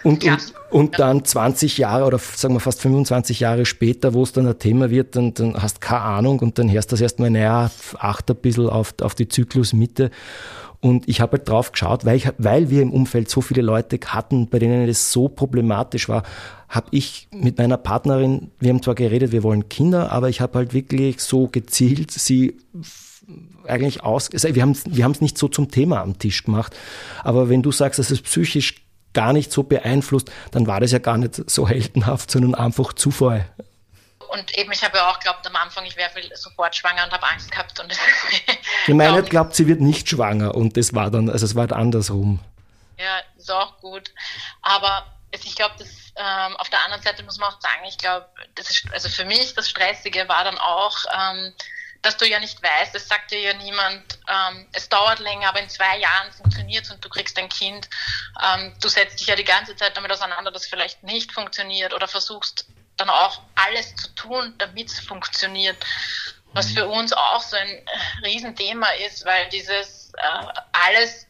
Und dann 20 Jahre oder sagen wir fast 25 Jahre später, wo es dann ein Thema wird, dann hast du keine Ahnung, und dann hörst du das erstmal, acht ein bisschen auf die Zyklusmitte. Und ich habe halt drauf geschaut, weil wir im Umfeld so viele Leute hatten, bei denen das so problematisch war, habe ich mit meiner Partnerin, wir haben zwar geredet, wir wollen Kinder, aber ich habe halt wirklich so gezielt sie eigentlich wir haben es nicht so zum Thema am Tisch gemacht. Aber wenn du sagst, dass es psychisch gar nicht so beeinflusst, dann war das ja gar nicht so heldenhaft, sondern einfach Zufall. Und eben, ich habe ja auch geglaubt am Anfang, ich wäre sofort schwanger und habe Angst gehabt. Und die Meine hat glaubt, sie wird nicht schwanger, und das war dann, also es war andersrum. Ja, ist auch gut. Aber ich glaube, auf der anderen Seite muss man auch sagen, ich glaube, also für mich das Stressige war dann auch, dass du ja nicht weißt, es sagt dir ja niemand, es dauert länger, aber in 2 Jahren funktioniert es und du kriegst ein Kind. Du setzt dich ja die ganze Zeit damit auseinander, dass es vielleicht nicht funktioniert, oder versuchst dann auch alles zu tun, damit es funktioniert. Was für uns auch so ein Riesenthema ist, weil dieses alles,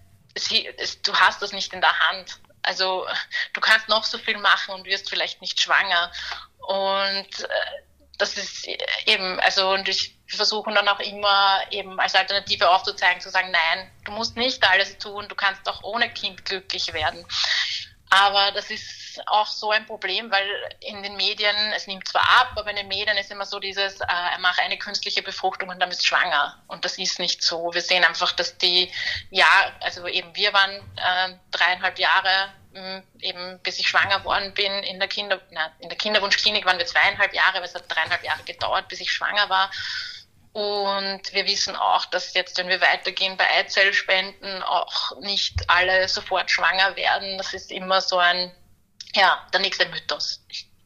du hast das nicht in der Hand. Also du kannst noch so viel machen und wirst vielleicht nicht schwanger. Und das ist eben, also, und ich versuche dann auch immer eben als Alternative aufzuzeigen, zu sagen, nein, du musst nicht alles tun, du kannst auch ohne Kind glücklich werden. Aber das ist auch so ein Problem, weil in den Medien, es nimmt zwar ab, aber in den Medien ist immer so dieses, mach eine künstliche Befruchtung und dann bist du schwanger. Und das ist nicht so. Wir sehen einfach, dass also eben wir waren 3,5 Jahre, eben bis ich schwanger worden bin, in der Kinderwunschklinik waren wir 2,5 Jahre, weil es hat 3,5 Jahre gedauert, bis ich schwanger war. Und wir wissen auch, dass jetzt, wenn wir weitergehen bei Eizellspenden, auch nicht alle sofort schwanger werden. Das ist immer so der nächste Mythos.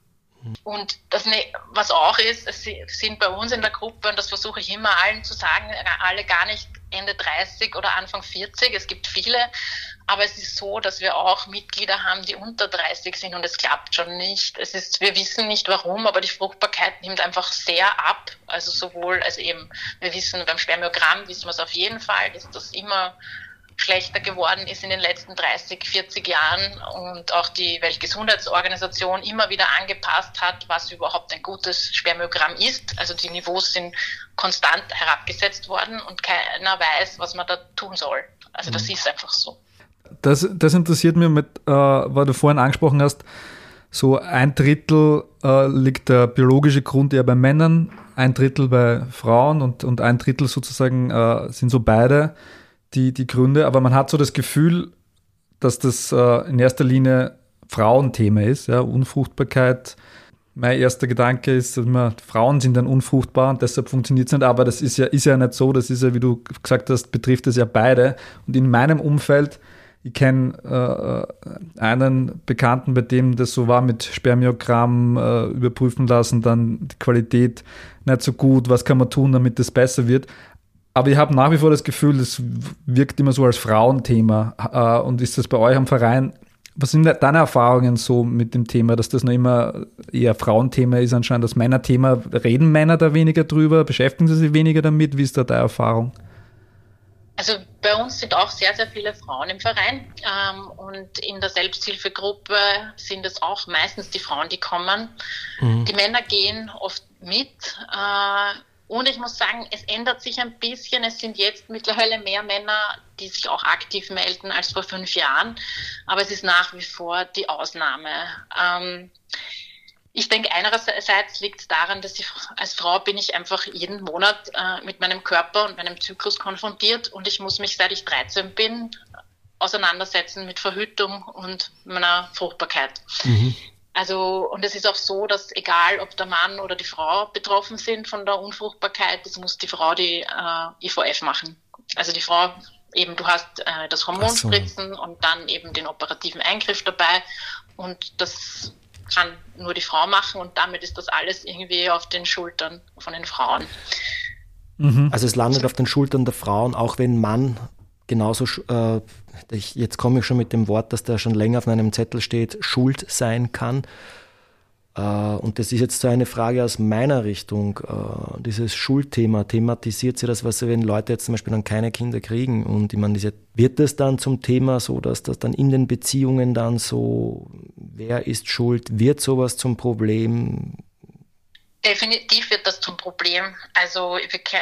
Und was auch ist, es sind bei uns in der Gruppe, und das versuche ich immer allen zu sagen, alle gar nicht Ende 30 oder Anfang 40, es gibt viele, aber es ist so, dass wir auch Mitglieder haben, die unter 30 sind, und es klappt schon nicht. Wir wissen nicht warum, aber die Fruchtbarkeit nimmt einfach sehr ab. Also eben, wir wissen, beim Spermiogramm wissen wir es auf jeden Fall, dass das immer schlechter geworden ist in den letzten 30, 40 Jahren, und auch die Weltgesundheitsorganisation immer wieder angepasst hat, was überhaupt ein gutes Spermiogramm ist. Also die Niveaus sind konstant herabgesetzt worden und keiner weiß, was man da tun soll. Also das ist einfach so. Das interessiert mich, weil du vorhin angesprochen hast, so 1/3 liegt der biologische Grund eher bei Männern, 1/3 bei Frauen und 1/3 sozusagen sind so beide die Gründe, aber man hat so das Gefühl, dass das in erster Linie Frauenthema ist, ja, Unfruchtbarkeit. Mein erster Gedanke ist immer, Frauen sind dann unfruchtbar und deshalb funktioniert es nicht, aber das ist ja nicht so, das ist ja, wie du gesagt hast, betrifft es ja beide. Und in meinem Umfeld, ich kenne einen Bekannten, bei dem das so war, mit Spermiogramm überprüfen lassen, dann die Qualität nicht so gut, was kann man tun, damit das besser wird. Aber ich habe nach wie vor das Gefühl, das wirkt immer so als Frauenthema. Und ist das bei euch am Verein, was sind deine Erfahrungen so mit dem Thema, dass das noch immer eher Frauenthema ist anscheinend das Männerthema? Reden Männer da weniger drüber? Beschäftigen sie sich weniger damit? Wie ist da deine Erfahrung? Also bei uns sind auch sehr, sehr viele Frauen im Verein und in der Selbsthilfegruppe sind es auch meistens die Frauen, die kommen. Die Männer gehen oft mit und ich muss sagen, es ändert sich ein bisschen. Es sind jetzt mittlerweile mehr Männer, die sich auch aktiv melden als vor 5 Jahren, aber es ist nach wie vor die Ausnahme. Ich denke, einerseits liegt es daran, dass ich als Frau bin ich einfach jeden Monat mit meinem Körper und meinem Zyklus konfrontiert und ich muss mich, seit ich 13 bin, auseinandersetzen mit Verhütung und meiner Fruchtbarkeit. Also, und es ist auch so, dass egal, ob der Mann oder die Frau betroffen sind von der Unfruchtbarkeit, das muss die Frau die IVF machen. Also die Frau eben, du hast das Hormonspritzen und dann eben den operativen Eingriff dabei und das kann nur die Frau machen und damit ist das alles irgendwie auf den Schultern von den Frauen. Also es landet auf den Schultern der Frauen, auch wenn Mann genauso, jetzt komme ich schon mit dem Wort, das da schon länger auf meinem Zettel steht, schuld sein kann. Und das ist jetzt so eine Frage aus meiner Richtung, dieses Schuldthema, thematisiert sie das, wenn Leute jetzt zum Beispiel dann keine Kinder kriegen und ich meine, wird das dann zum Thema so, dass das dann in den Beziehungen dann so, wer ist schuld, wird sowas zum Problem? Definitiv wird das zum Problem. Also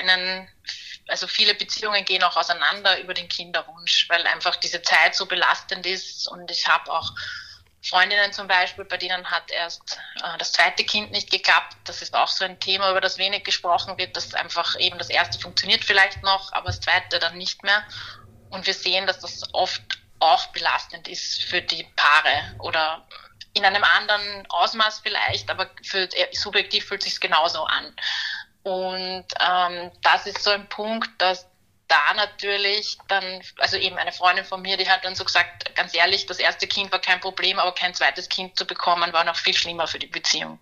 viele Beziehungen gehen auch auseinander über den Kinderwunsch, weil einfach diese Zeit so belastend ist und ich habe auch Freundinnen zum Beispiel, bei denen hat erst das zweite Kind nicht geklappt. Das ist auch so ein Thema, über das wenig gesprochen wird, dass einfach eben das erste funktioniert vielleicht noch, aber das zweite dann nicht mehr. Und wir sehen, dass das oft auch belastend ist für die Paare oder in einem anderen Ausmaß vielleicht, aber subjektiv fühlt es sich genauso an. Und das ist so ein Punkt, dass da natürlich dann, also eben eine Freundin von mir, die hat dann so gesagt, ganz ehrlich, das erste Kind war kein Problem, aber kein zweites Kind zu bekommen, war noch viel schlimmer für die Beziehung.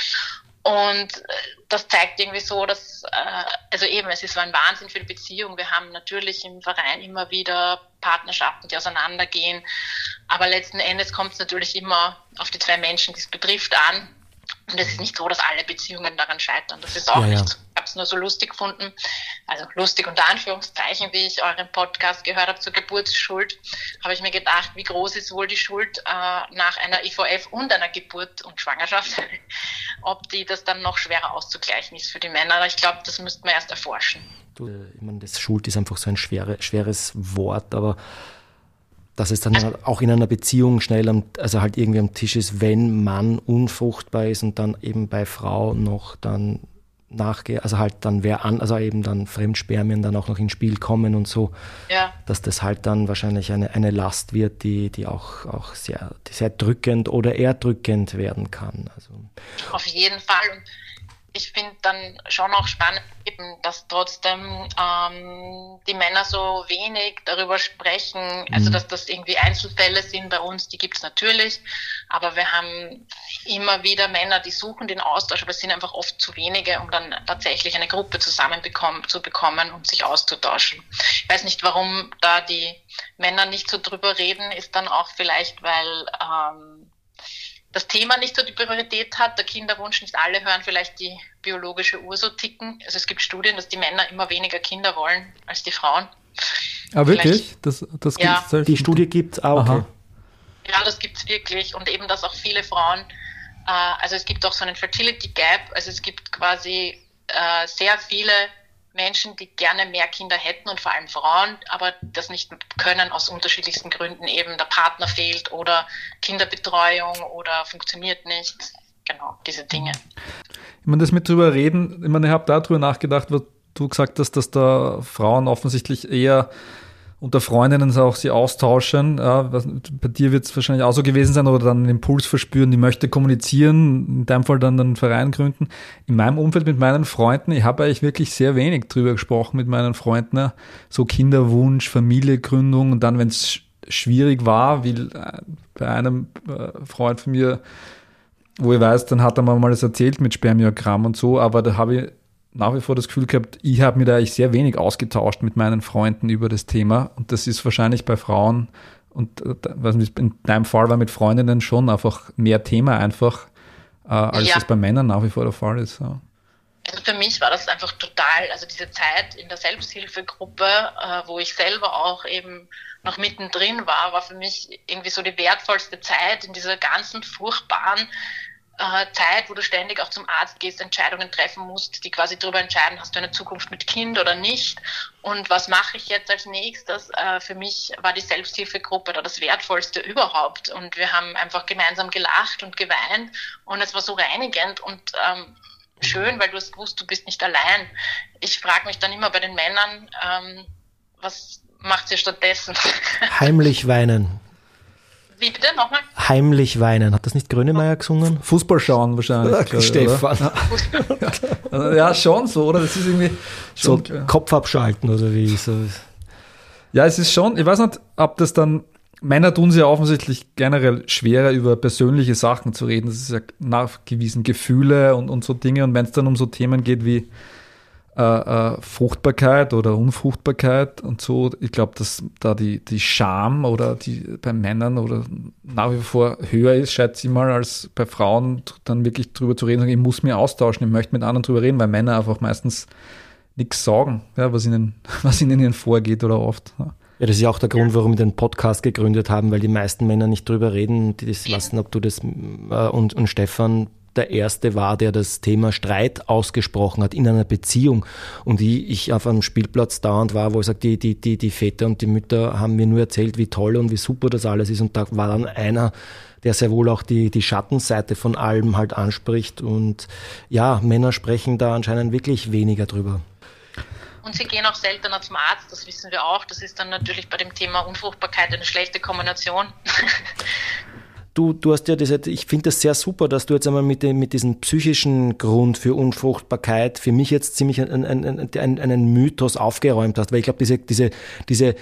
Und das zeigt irgendwie so, dass, also eben, es ist so ein Wahnsinn für die Beziehung. Wir haben natürlich im Verein immer wieder Partnerschaften, die auseinandergehen, aber letzten Endes kommt es natürlich immer auf die 2 Menschen, die es betrifft, an. Und es ist nicht so, dass alle Beziehungen daran scheitern. Das ist auch nicht so. Ich habe es nur so lustig gefunden, also lustig unter Anführungszeichen, wie ich euren Podcast gehört habe zur Geburtsschuld, habe ich mir gedacht, wie groß ist wohl die Schuld nach einer IVF und einer Geburt und Schwangerschaft, ob die das dann noch schwerer auszugleichen ist für die Männer. Aber ich glaube, das müsste man erst erforschen. Ich meine, das Schuld ist einfach so ein schweres Wort, aber dass es dann auch in einer Beziehung schnell halt irgendwie am Tisch ist, wenn Mann unfruchtbar ist und dann eben bei Frau noch dann also halt dann eben dann Fremdspermien dann auch noch ins Spiel kommen und so, dass das halt dann wahrscheinlich eine Last wird, die auch sehr drückend oder erdrückend werden kann. Also auf jeden Fall. Und ich finde dann schon auch spannend, eben, dass trotzdem die Männer so wenig darüber sprechen, also dass das irgendwie Einzelfälle sind bei uns, die gibt es natürlich, aber wir haben immer wieder Männer, die suchen den Austausch, aber es sind einfach oft zu wenige, um dann tatsächlich eine Gruppe zu bekommen und sich auszutauschen. Ich weiß nicht, warum da die Männer nicht so drüber reden, ist dann auch vielleicht, weil das Thema nicht so die Priorität hat, der Kinderwunsch, nicht alle hören vielleicht die biologische Uhr so ticken. Also es gibt Studien, dass die Männer immer weniger Kinder wollen als die Frauen. Ah, wirklich? Das ja. Gibt's die Studie gibt es auch. Okay. Ja, das gibt es wirklich. Und eben, dass auch viele Frauen, also es gibt auch so einen Fertility Gap, also es gibt quasi sehr viele Menschen, die gerne mehr Kinder hätten und vor allem Frauen, aber das nicht können aus unterschiedlichsten Gründen, eben der Partner fehlt oder Kinderbetreuung oder funktioniert nicht. Genau, diese Dinge. Ich meine, das mit drüber reden, ich meine, ich habe darüber nachgedacht, was du gesagt hast, dass da Frauen offensichtlich eher unter Freundinnen auch sie austauschen. Ja, bei dir wird es wahrscheinlich auch so gewesen sein oder dann einen Impuls verspüren, die möchte kommunizieren, in deinem Fall dann einen Verein gründen. In meinem Umfeld mit meinen Freunden, ich habe eigentlich wirklich sehr wenig drüber gesprochen mit meinen Freunden, so Kinderwunsch, Familiengründung und dann, wenn es schwierig war, wie bei einem Freund von mir, wo ich weiß, dann hat er mir mal das erzählt mit Spermiogramm und so, aber da habe ich nach wie vor das Gefühl gehabt, ich habe mir da eigentlich sehr wenig ausgetauscht mit meinen Freunden über das Thema und das ist wahrscheinlich bei Frauen und was in deinem Fall war mit Freundinnen schon einfach mehr Thema einfach, als das bei Männern nach wie vor der Fall ist. Ja. Also für mich war das einfach total, also diese Zeit in der Selbsthilfegruppe, wo ich selber auch eben noch mittendrin war für mich irgendwie so die wertvollste Zeit in dieser ganzen furchtbaren Zeit, wo du ständig auch zum Arzt gehst, Entscheidungen treffen musst, die quasi darüber entscheiden, hast du eine Zukunft mit Kind oder nicht und was mache ich jetzt als nächstes. Für mich war die Selbsthilfegruppe da das Wertvollste überhaupt und wir haben einfach gemeinsam gelacht und geweint und es war so reinigend und schön, weil du hast gewusst, du bist nicht allein. Ich frage mich dann immer bei den Männern, was macht ihr stattdessen? Heimlich weinen. Wie bitte? Nochmal? Heimlich weinen. Hat das nicht Grönemeyer gesungen? Fußball schauen wahrscheinlich. Ja, Stefan. Ja, schon so, oder? Das ist irgendwie schon so Kopf abschalten oder wie? So. Ja, es ist schon, ich weiß nicht, ob das dann, Männer tun sich ja offensichtlich generell schwerer, über persönliche Sachen zu reden. Das ist ja nachgewiesen, Gefühle und so Dinge. Und wenn es dann um so Themen geht wie Fruchtbarkeit oder Unfruchtbarkeit und so, ich glaube, dass da die Scham oder die bei Männern oder nach wie vor höher ist, schätze ich mal, als bei Frauen dann wirklich drüber zu reden, sagen, ich muss mich austauschen, ich möchte mit anderen drüber reden, weil Männer einfach meistens nichts sagen, ja, was in ihnen vorgeht oder oft. Ja. Ja, das ist ja auch der Grund, warum wir den Podcast gegründet haben, weil die meisten Männer nicht drüber reden, die das lassen, ob du das und Stefan der Erste war, der das Thema Streit ausgesprochen hat in einer Beziehung und ich auf einem Spielplatz dauernd war, wo ich sage, die Väter und die Mütter haben mir nur erzählt, wie toll und wie super das alles ist und da war dann einer, der sehr wohl auch die Schattenseite von allem halt anspricht und ja, Männer sprechen da anscheinend wirklich weniger drüber. Und sie gehen auch seltener zum Arzt, das wissen wir auch. Das ist dann natürlich bei dem Thema Unfruchtbarkeit eine schlechte Kombination. Du hast ja ich finde das sehr super, dass du jetzt einmal mit diesem psychischen Grund für Unfruchtbarkeit für mich jetzt ziemlich einen Mythos aufgeräumt hast, weil ich glaube, diese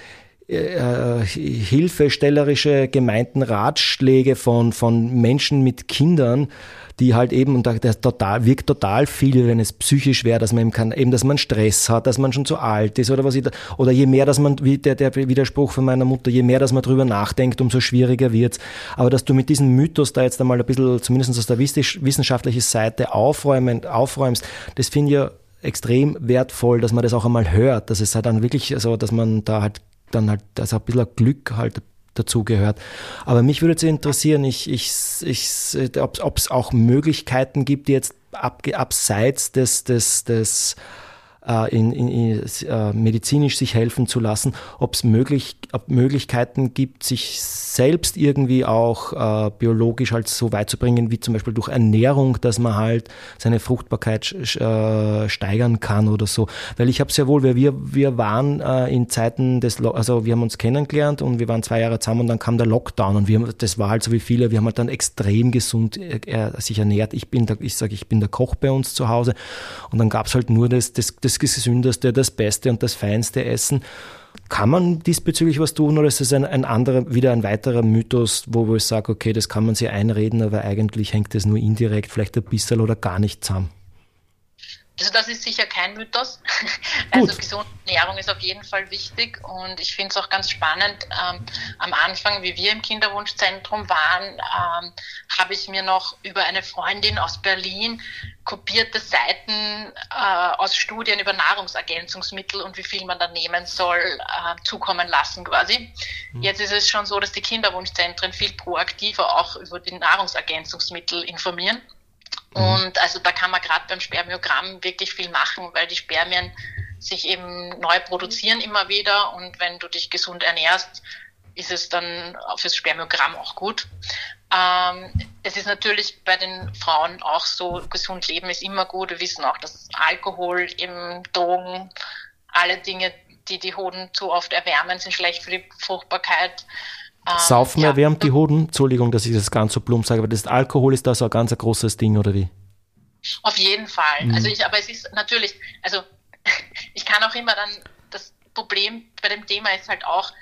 hilfestellerische gemeinten Ratschläge von Menschen mit Kindern, die halt eben, und das wirkt total viel, wenn es psychisch wäre, dass man dass man Stress hat, dass man schon zu alt ist oder je mehr, dass man, wie der Widerspruch von meiner Mutter, je mehr, dass man drüber nachdenkt, umso schwieriger wird's. Aber dass du mit diesem Mythos da jetzt einmal ein bisschen, zumindest aus der wissenschaftlichen Seite aufräumst, das finde ich ja extrem wertvoll, dass man das auch einmal hört, dass es halt dann wirklich so, dass man da halt dann halt, dass ein bisschen Glück halt dazu gehört. Aber mich würde jetzt interessieren, ob es auch Möglichkeiten gibt, die jetzt abseits des medizinisch sich helfen zu lassen, ob Möglichkeiten gibt, sich selbst irgendwie auch biologisch halt so weit zu bringen, wie zum Beispiel durch Ernährung, dass man halt seine Fruchtbarkeit steigern kann oder so. Weil ich habe sehr wohl, weil wir waren in Zeiten also wir haben uns kennengelernt und wir waren 2 Jahre zusammen und dann kam der Lockdown und das war halt so wie viele, wir haben halt dann extrem gesund sich ernährt. Ich bin der Koch bei uns zu Hause und dann gab es halt nur das Gesündeste, das Beste und das Feinste Essen. Kann man diesbezüglich was tun oder ist es ein weiterer Mythos, wo ich sage, okay, das kann man sich einreden, aber eigentlich hängt es nur indirekt, vielleicht ein bisschen oder gar nicht zusammen? Also das ist sicher kein Mythos. Also gesunde Ernährung ist auf jeden Fall wichtig und ich finde es auch ganz spannend. Am Anfang, wie wir im Kinderwunschzentrum waren, habe ich mir noch über eine Freundin aus Berlin kopierte Seiten aus Studien über Nahrungsergänzungsmittel und wie viel man da nehmen soll, zukommen lassen quasi. Jetzt ist es schon so, dass die Kinderwunschzentren viel proaktiver auch über die Nahrungsergänzungsmittel informieren. Und also da kann man gerade beim Spermiogramm wirklich viel machen, weil die Spermien sich eben neu produzieren immer wieder und wenn du dich gesund ernährst, ist es dann fürs Spermiogramm auch gut. Es ist natürlich bei den Frauen auch so, gesund leben ist immer gut. Wir wissen auch, dass Alkohol, eben Drogen, alle Dinge, die die Hoden zu oft erwärmen, sind schlecht für die Fruchtbarkeit. Saufen erwärmt die Hoden? Entschuldigung, dass ich das ganz so plump sage, aber das Alkohol ist da so ein ganz großes Ding, oder wie? Auf jeden Fall. Also aber es ist natürlich, also ich kann auch immer dann, das Problem bei dem Thema ist halt auch,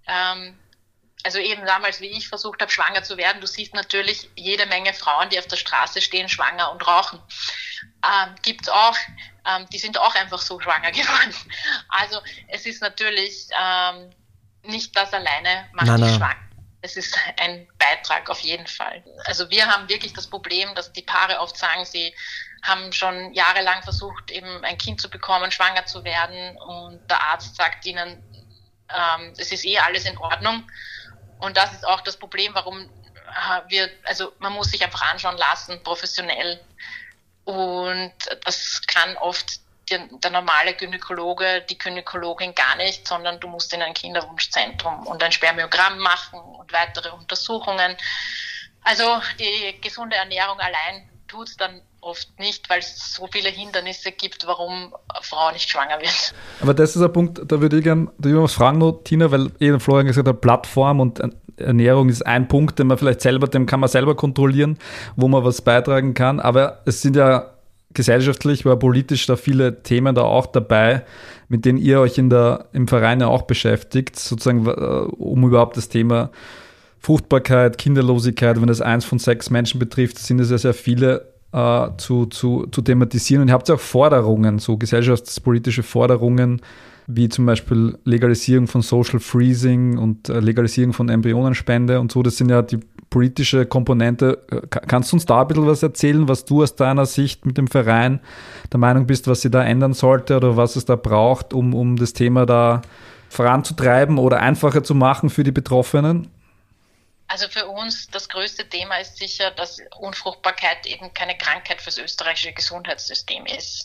also eben damals, wie ich versucht habe, schwanger zu werden, du siehst natürlich jede Menge Frauen, die auf der Straße stehen, schwanger und rauchen. Gibt's auch, die sind auch einfach so schwanger geworden. Also es ist natürlich nicht das alleine macht dich schwanger. es ist ein Beitrag auf jeden Fall. Also wir haben wirklich das Problem, dass die Paare oft sagen, sie haben schon jahrelang versucht, eben ein Kind zu bekommen, schwanger zu werden und der Arzt sagt ihnen, es ist alles in Ordnung. Und das ist auch das Problem, warum man muss sich einfach anschauen lassen, professionell. Und das kann oft der normale Gynäkologe, die Gynäkologin gar nicht, sondern du musst in ein Kinderwunschzentrum und ein Spermiogramm machen und weitere Untersuchungen. Also die gesunde Ernährung allein tut es dann oft nicht, weil es so viele Hindernisse gibt, warum eine Frau nicht schwanger wird. Aber das ist ein Punkt, da würde ich gerne was fragen noch, Tina, weil Florian gesagt hat, Plattform und Ernährung ist ein Punkt, dem kann man selber kontrollieren, wo man was beitragen kann. Aber es sind ja gesellschaftlich oder politisch da viele Themen da auch dabei, mit denen ihr euch im Verein ja auch beschäftigt, sozusagen, um überhaupt das Thema Fruchtbarkeit, Kinderlosigkeit, wenn das 1 von 6 Menschen betrifft, sind es ja sehr viele zu thematisieren. Und ihr habt ja auch Forderungen, so gesellschaftspolitische Forderungen, wie zum Beispiel Legalisierung von Social Freezing und Legalisierung von Embryonenspende und so. Das sind ja die politische Komponente. Kannst du uns da ein bisschen was erzählen, was du aus deiner Sicht mit dem Verein der Meinung bist, was sie da ändern sollte oder was es da braucht, um das Thema da voranzutreiben oder einfacher zu machen für die Betroffenen? Also für uns das größte Thema ist sicher, dass Unfruchtbarkeit eben keine Krankheit fürs österreichische Gesundheitssystem ist.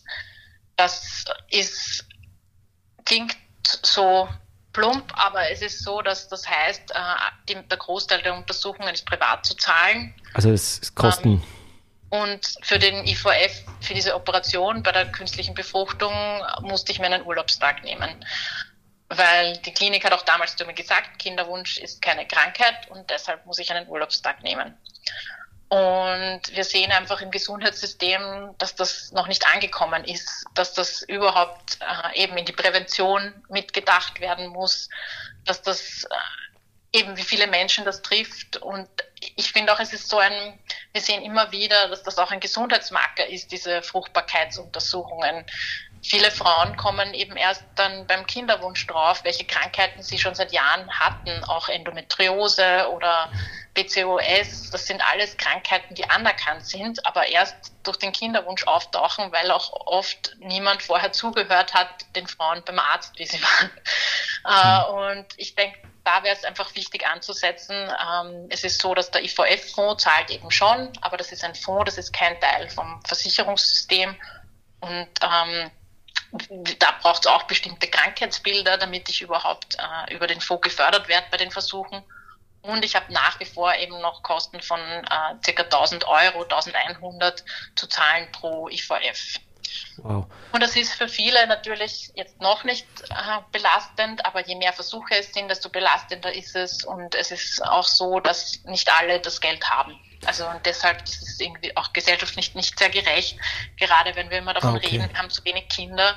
Klingt so plump, aber es ist so, dass das heißt, der Großteil der Untersuchungen ist privat zu zahlen. Also es ist Kosten. Und für den IVF, für diese Operation bei der künstlichen Befruchtung, musste ich mir einen Urlaubstag nehmen. Weil die Klinik hat auch damals zu mir gesagt, Kinderwunsch ist keine Krankheit und deshalb muss ich einen Urlaubstag nehmen. Und wir sehen einfach im Gesundheitssystem, dass das noch nicht angekommen ist, dass das überhaupt eben in die Prävention mitgedacht werden muss, dass das eben wie viele Menschen das trifft. Und ich finde auch, es ist wir sehen immer wieder, dass das auch ein Gesundheitsmarker ist, diese Fruchtbarkeitsuntersuchungen. Viele Frauen kommen eben erst dann beim Kinderwunsch drauf, welche Krankheiten sie schon seit Jahren hatten, auch Endometriose oder PCOS. Das sind alles Krankheiten, die anerkannt sind, aber erst durch den Kinderwunsch auftauchen, weil auch oft niemand vorher zugehört hat den Frauen beim Arzt, wie sie waren. Und ich denke, da wäre es einfach wichtig anzusetzen. Es ist so, dass der IVF-Fonds zahlt eben schon, aber das ist ein Fonds, das ist kein Teil vom Versicherungssystem. Und da braucht es auch bestimmte Krankheitsbilder, damit ich überhaupt über den Fonds gefördert werde bei den Versuchen. Und ich habe nach wie vor eben noch Kosten von ca. 1.000 Euro, 1.100 zu zahlen pro IVF. Wow. Und das ist für viele natürlich jetzt noch nicht belastend, aber je mehr Versuche es sind, desto belastender ist es. Und es ist auch so, dass nicht alle das Geld haben. Also und deshalb ist es irgendwie auch gesellschaftlich nicht sehr gerecht, gerade wenn wir immer davon reden, wir haben zu wenig Kinder,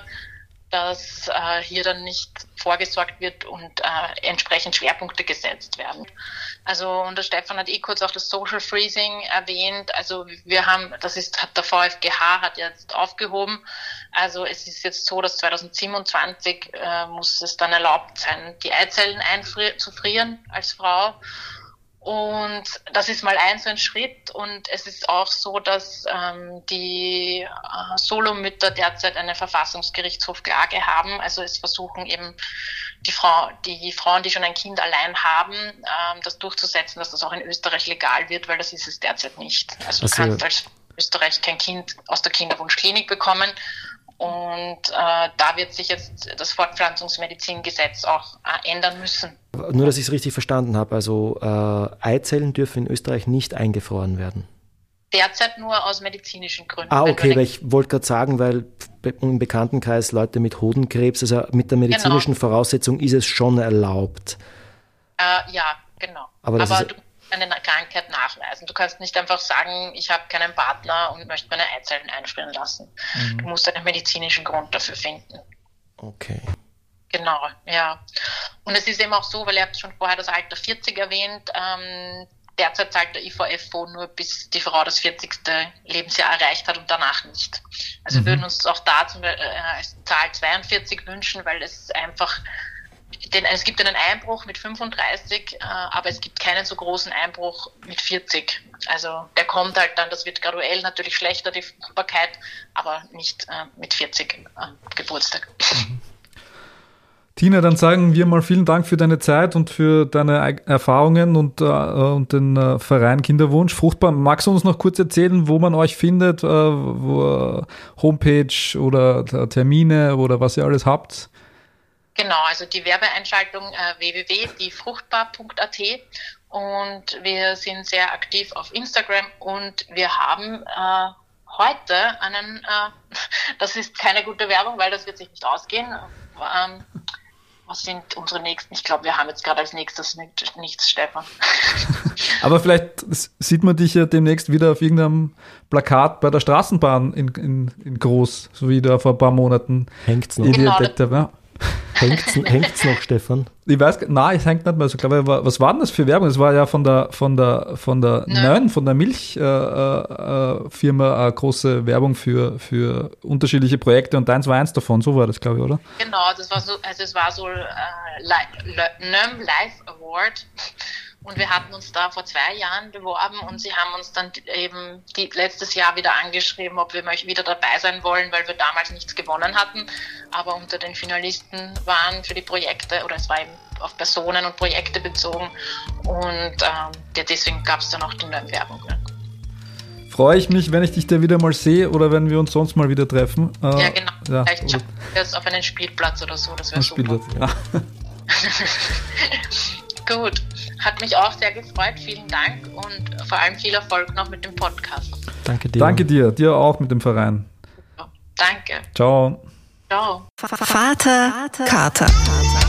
dass hier dann nicht vorgesorgt wird und entsprechend Schwerpunkte gesetzt werden. Also und der Stefan hat kurz auch das Social Freezing erwähnt. Also wir haben, hat der VfGH hat jetzt aufgehoben. Also es ist jetzt so, dass 2027 muss es dann erlaubt sein, die Eizellen einzufrieren als Frau. Und das ist mal so ein Schritt und es ist auch so, dass die Solomütter derzeit eine Verfassungsgerichtshofklage haben. Also es versuchen eben die Frauen, die schon ein Kind allein haben, das durchzusetzen, dass das auch in Österreich legal wird, weil das ist es derzeit nicht. Also du kannst als Österreich kein Kind aus der Kinderwunschklinik bekommen. Und da wird sich jetzt das Fortpflanzungsmedizingesetz auch ändern müssen. Nur, dass ich es richtig verstanden habe, also Eizellen dürfen in Österreich nicht eingefroren werden? Derzeit nur aus medizinischen Gründen. Okay, weil ich wollte gerade sagen, weil im Bekanntenkreis Leute mit Hodenkrebs, also mit der medizinischen Voraussetzung ist es schon erlaubt. Ja, genau. Aber du musst eine Krankheit nachweisen. Du kannst nicht einfach sagen, ich habe keinen Partner und möchte meine Eizellen einfrieren lassen. Mhm. Du musst einen medizinischen Grund dafür finden. Okay. Genau, ja. Und es ist eben auch so, weil ihr habt schon vorher das Alter 40 erwähnt, derzeit zahlt der IVF-Fonds nur, bis die Frau das 40. Lebensjahr erreicht hat und danach nicht. Also wir würden uns auch da als Zahl 42 wünschen, weil es einfach es gibt einen Einbruch mit 35, aber es gibt keinen so großen Einbruch mit 40. Also der kommt halt dann, das wird graduell natürlich schlechter, die Fruchtbarkeit, aber nicht mit 40 Geburtstag. Tina, dann sagen wir mal vielen Dank für deine Zeit und für deine Erfahrungen und den Verein Kinderwunsch Fruchtbar. Magst du uns noch kurz erzählen, wo man euch findet, Homepage oder Termine oder was ihr alles habt? Genau, also die Werbeeinschaltung www.diefruchtbar.at und wir sind sehr aktiv auf Instagram und wir haben heute das ist keine gute Werbung, weil das wird sich nicht ausgehen. Was sind unsere nächsten? Ich glaube, wir haben jetzt gerade als nächstes nichts, Stefan. Aber vielleicht sieht man dich ja demnächst wieder auf irgendeinem Plakat bei der Straßenbahn in groß, so wie da vor ein paar Monaten. Hängt's noch? Genau, Ja. Hängt's noch, Stefan? Ich weiß, nein, es hängt nicht mehr so. Was war denn das für Werbung? Das war ja von der Nön, von der Milchfirma, eine große Werbung für unterschiedliche Projekte und deins war eins davon, so war das, glaube ich, oder? Genau, das war so, also es war so Nöm Life Award. Und wir hatten uns da vor 2 Jahren beworben und sie haben uns dann eben letztes Jahr wieder angeschrieben, ob wir wieder dabei sein wollen, weil wir damals nichts gewonnen hatten, aber unter den Finalisten waren für die Projekte, oder es war eben auf Personen und Projekte bezogen und deswegen gab es dann auch die neue Werbung. Ne? Freue ich mich, wenn ich dich da wieder mal sehe oder wenn wir uns sonst mal wieder treffen. Ja, genau. Ja, vielleicht schaffen wir es auf einen Spielplatz oder so, das wäre super. Ja. Gut, hat mich auch sehr gefreut. Vielen Dank und vor allem viel Erfolg noch mit dem Podcast. Danke dir. Danke dir auch mit dem Verein. Danke. Ciao. Ciao. Vater Kater.